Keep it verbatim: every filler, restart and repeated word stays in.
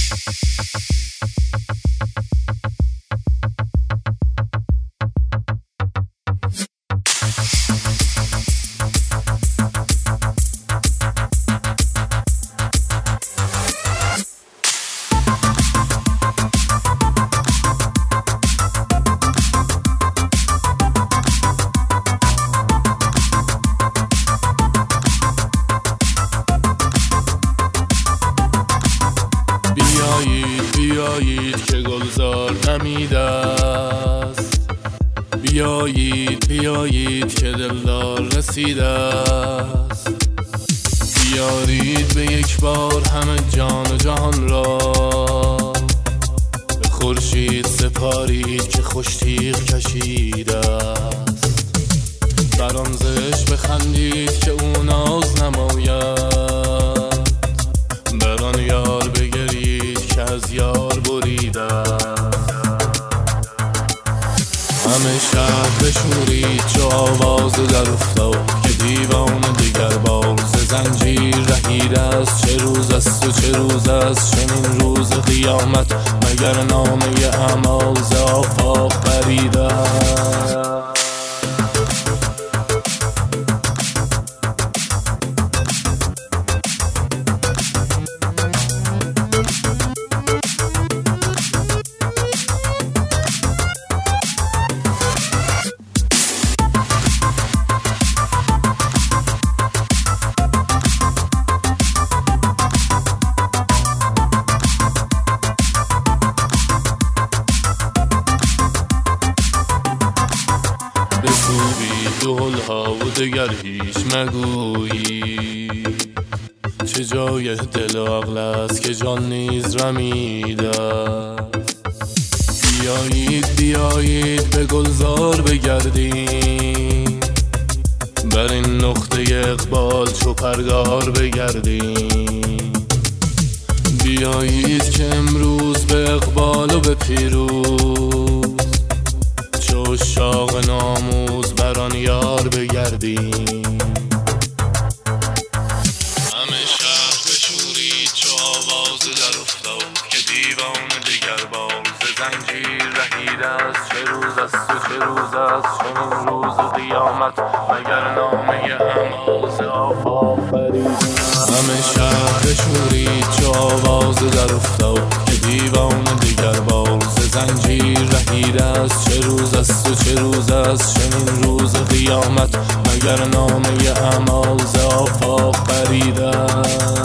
بیایید بیایید که گلزار دمیده است، بیایید بیایید که دلدار رسیده است. بیارید به یک بار همه جان و جهان را، به خورشید سپارید که خوش تیغ کشیده است. بر آن زشت بخندید که او ناز نماید، بر آن یار بگرید که از یار بریده است. همه شهر بشورید چو آواز در افتاد، که دیوان دگر بار ز زنجیر رهیده است. چه روز است و چه روز است چنین روز قیامت، مگر نامه اعمال ز آفاق پریده است. بکوبید دهل‌ها و دگر هیچ مگویی، چه جای دل و عقل است که جان نیز رمیده است. بیایید بیایید به گلزار بگردیم، بر این نقطه اقبال چو پرگار بگردیم. بیایید که امروز به اقبال و به پیروز، چو عشاق ناموز بر آن یار بگردیم. همه شهر بشورید چو آواز در افتاد، که دیوان دگر بار ز زنجیر رهیده است. چه روز است و چه روز است چنین روز قیامت، مگر نامه اعمال ز آفاق پریده است. همه شهر بشورید چو آواز در افتاد، که دیوان دگر بار ز زنجیر رهیده است. چه روز است و چه روز است چنین روز قیامت، مگر نامه اعمال ز آفاق پریده است.